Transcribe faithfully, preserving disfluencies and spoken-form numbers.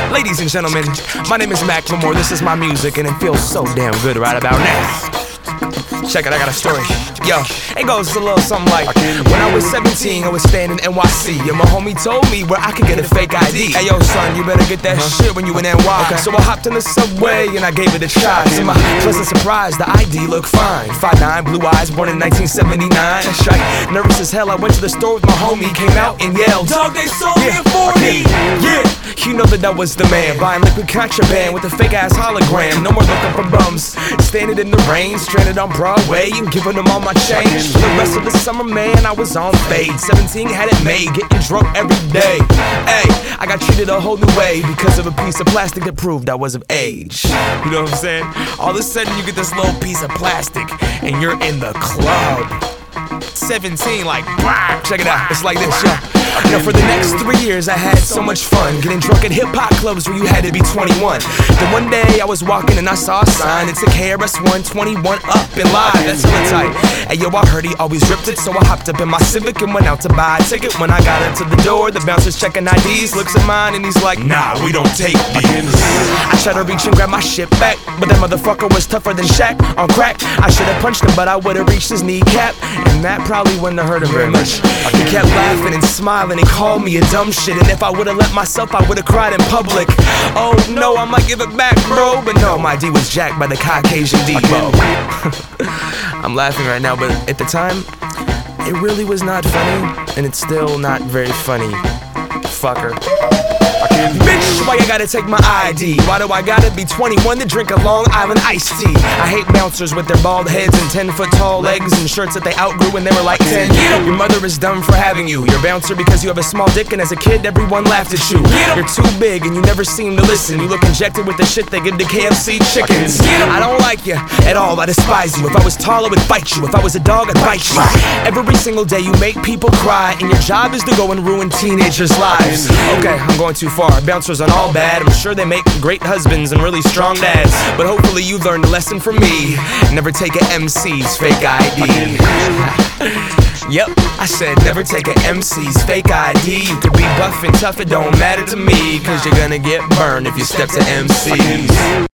Ladies and gentlemen, my name is Macklemore. This is my music, and it feels so damn good right about now. Check it, I got a story. Yo, it goes a little something like, when I was seventeen, I was staying in N Y C, and my homie told me where I could get a fake I D. Hey yo son, you better get that uh-huh. shit when you in N Y. Okay. So I hopped in the subway and I gave it a try. To my pleasant surprise, the I D looked fine. five nine, blue eyes, born in nineteen seventy-nine. That's right. Nervous as hell, I went to the store with my homie, came out and yelled, "Dog, they sold yeah. me a forty!" Yeah, you know that that was the man, buying liquid contraband with a fake ass hologram. No more looking for bums, standing in the rain, stranded on Broadway and giving them all my change. For the rest of the summer, man, I was on fade. seventeen had it made, getting drunk every day. Hey, I got treated a whole new way because of a piece of plastic that proved I was of age. You know what I'm saying? All of a sudden you get this little piece of plastic and you're in the club. seventeen, like, wow. Check it out, it's like this, yo. Now for the next three years I had so much fun getting drunk at hip-hop clubs where you had to be twenty-one. Then one day I was walking and I saw a sign. It said K R S One, twenty-one up and live. That's hella tight. Hey yo, I heard he always ripped it, so I hopped up in my Civic and went out to buy a ticket. When I got into the door, the bouncer's checking I Ds, looks at mine and he's like, "Nah, we don't take these." I tried to reach and grab my shit back, but that motherfucker was tougher than Shaq on crack. I should've punched him, but I would've reached his kneecap, and that probably wouldn't have hurt him very much. He kept laughing and smiling and called me a dumb shit, and if I would've let myself, I would've cried in public. Oh no, I might give it back, bro, but no, my D was jacked by the Caucasian Debo. I'm laughing right now, but at the time, it really was not funny, and it's still not very funny. Fucker. Bitch, why you gotta take my I D? Why do I gotta be twenty-one to drink a Long Island iced tea? I hate bouncers with their bald heads and ten foot tall legs and shirts that they outgrew when they were like ten. Your mother is dumb for having you. You're a bouncer because you have a small dick, and as a kid everyone laughed at you. You're too big and you never seem to listen. You look injected with the shit they give to K F C chickens. I don't like you at all, I despise you. If I was tall I would fight you. If I was a dog I'd bite you. Every single day you make people cry, and your job is to go and ruin teenagers' lives. Okay, I'm going too far. Bouncers aren't all bad. I'm sure they make great husbands and really strong dads, but hopefully you learned a lesson from me. Never take a M C's fake I D. Yep, I said never take a M C's fake I D. You could be buff and tough, it don't matter to me, cause you're gonna get burned if you step to M C's.